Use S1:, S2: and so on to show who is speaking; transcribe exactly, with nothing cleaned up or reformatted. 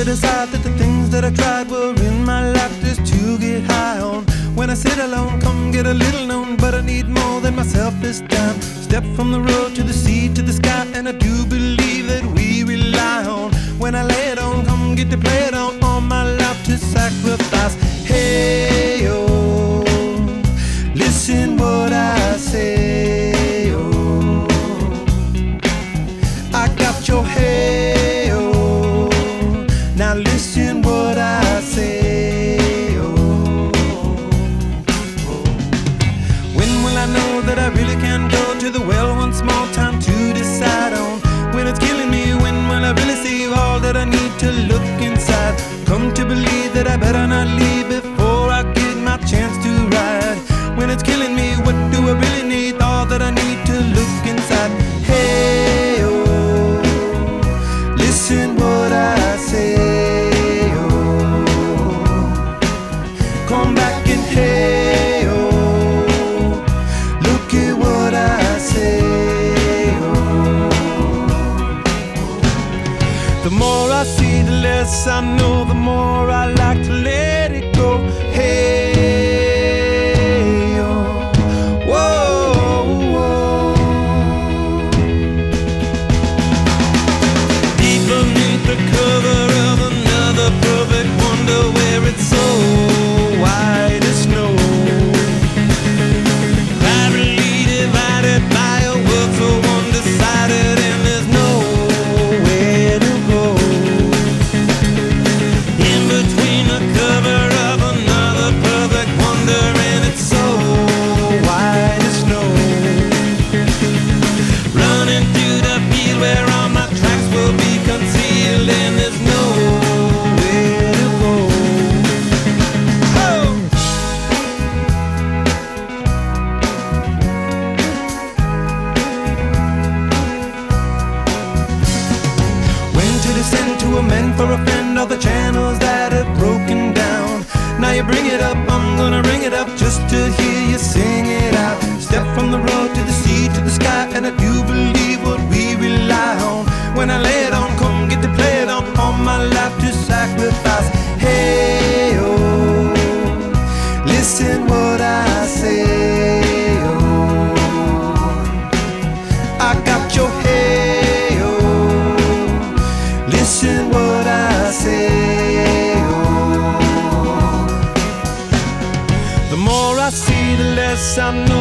S1: to decide that the things that I tried were in my life just to get high on. When I sit alone, come get a little known, but I need more than myself this time. Step from the road to the sea to the sky, and I do believe that we rely on. When I lay it on, come get to play it on, all my life to sacrifice. Hey, oh, listen what I say, oh, I got your hey, oh, now listen what I say, oh, oh. When will I know that I really can go to the well one small time to decide on? When it's killing me, when will I really see all that I need to look inside? Come to believe that I better not leave before I get my chance to ride. When it's killing me, what do I really need? All that I need to look inside. Hey, oh, listen what I say, oh, come back and hey, oh, look at what I say, oh. The more I see, the less I know, the more I like to let it go. Hey, oh, whoa, whoa. Deep beneath the cover of another perfect wonder, where it's so white as snow, privately divided by a world so undecided, and there's nowhere to go. In between the cover of another perfect wonder, and it's so white as snow, running through the field where all my tracks will be concealed, and there's nowhere to go. Oh! When to descend to amend for a friend all the channels that have broken down. Now you bring it up, I'm gonna ring it up just to hear you sing it out. Step from the road to the sea to the sky, and I do believe what we rely on. When I lay it on, come get to play it on, all my life to sacrifice. Hey, oh, listen what I say, oh, I got your hey, oh, listen what I say, oh. The more I see, the less I know.